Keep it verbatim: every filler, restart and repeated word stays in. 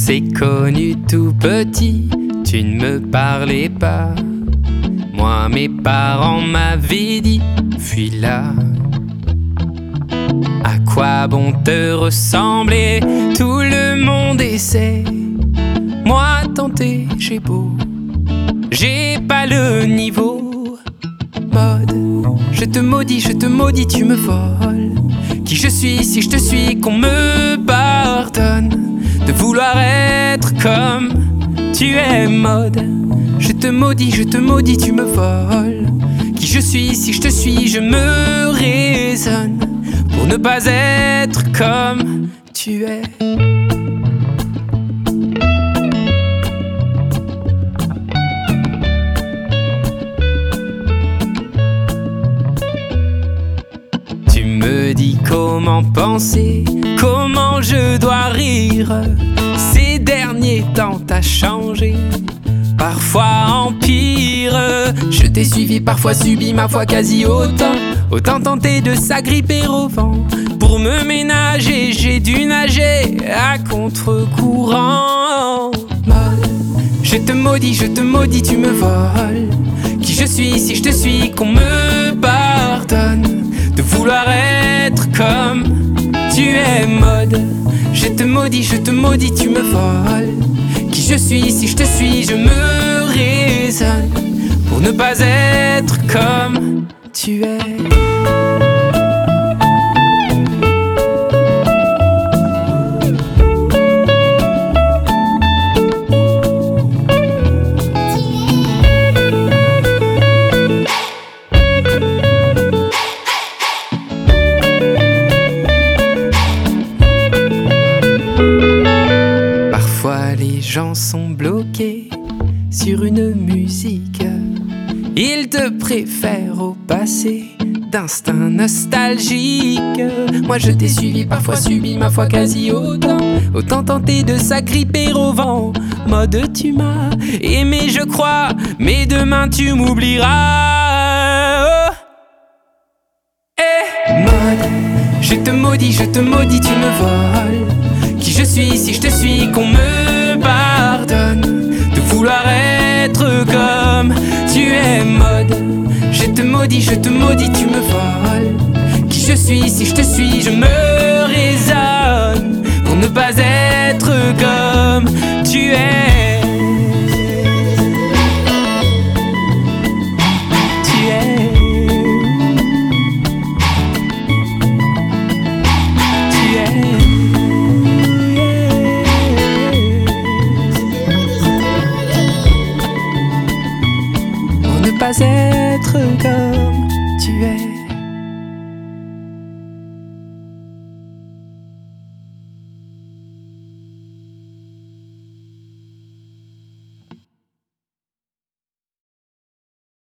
s'est connu tout petit, tu ne me parlais pas. Moi, mes parents m'avaient dit, fuis là. À quoi bon te ressembler? Tout le monde essaie. Moi, tenter, j'ai beau, j'ai pas le niveau. Mode, je te maudis, je te maudis, tu me voles. Qui je suis si je te suis, qu'on me pardonne de vouloir être comme tu es. Mode, je te maudis, je te maudis, tu me voles. Qui je suis si je te suis, je me raisonne pour ne pas être comme tu es. Tu me dis comment penser, comment je dois rire. Ces derniers temps t'as changé, parfois en pire. Je t'ai suivi, parfois subi, ma foi quasi autant. Autant tenté de s'agripper au vent. Pour me ménager, j'ai dû nager à contre-courant. Je te maudis, je te maudis, tu me voles. Qui je suis si je te suis, qu'on me pardonne de vouloir être comme tu es. Mode, je te maudis, je te maudis, tu me voles. Qui je suis si je te suis, je me raisonne pour ne pas être comme tu es. Parfois les gens sont bloqués sur une musique. Ils te préfèrent au passé d'instinct nostalgique. Moi je t'ai suivi, parfois subi, ma foi quasi autant. Autant tenté de s'agripper au vent. Mode, tu m'as aimé je crois, mais demain tu m'oublieras. Oh. Eh. Mode, je te maudis, je te maudis, tu me voles. Qui je suis si je te suis, qu'on me pardonne de vouloir être comme tu es. Mode, je te maudis, je te maudis, tu me voles. Qui je suis si je te suis,